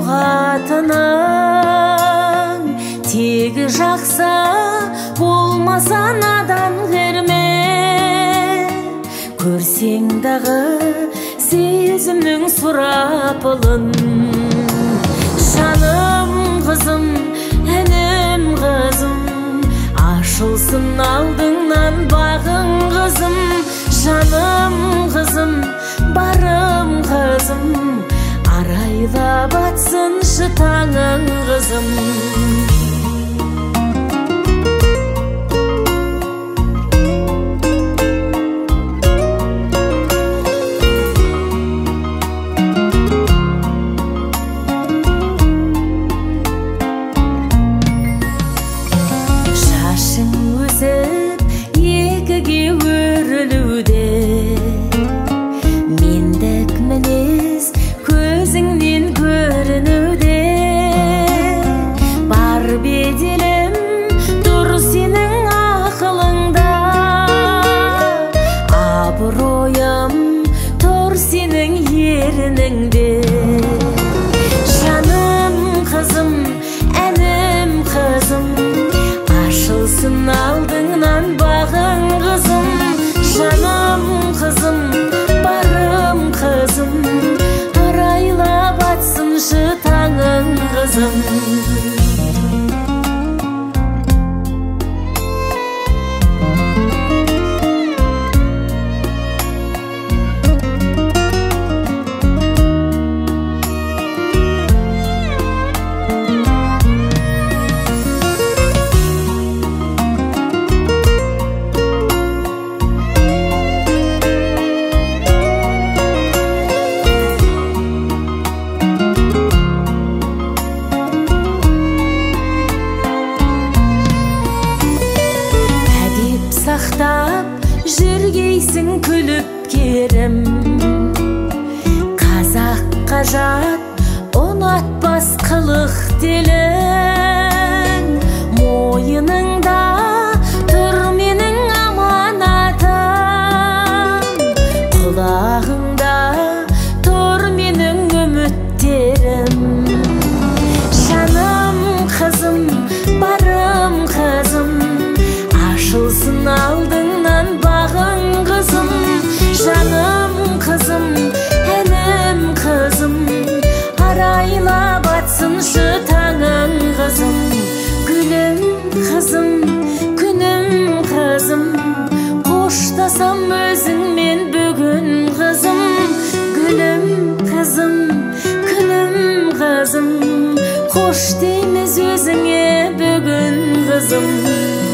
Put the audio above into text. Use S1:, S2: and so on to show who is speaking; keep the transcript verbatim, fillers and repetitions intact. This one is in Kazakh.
S1: ұғатының тегі жақса болмаса надан керме көрсең дағы сезімнің сұрапылын жаным қызым әнім қызым ашылсын алдыңнан бағың қызым жаным қызым барым қызым арайлап атсыншы таңың қызым шашың өсіп екіге өрілуде мендік мінез көзіңнен көрінуде бар беделім тұр сенің ақылыңда абыройым тұр сенің ерініңде жаным қызым әнім қызым ашылсын алдыңнан бағың қызым жаным қызым барым қызым арайлап атсыншы таңың қызым сақтап жүргейсің күліп керім қазаққа жат ұнатпас қылық телің мойыныңда тұр менің аманатым құлағыңда тұр менің үміттерім жаным қызым барым қызым ашылсын алдыңнан бағың қызым жаным қызым әнім қызым арайлап атсыншы таңың қызым гүлім қызым күнім қызым қоштасам өзіңмен бүгін қызым гүлім қызым күнім қызым қош дейміз өзіңе бүгін қызым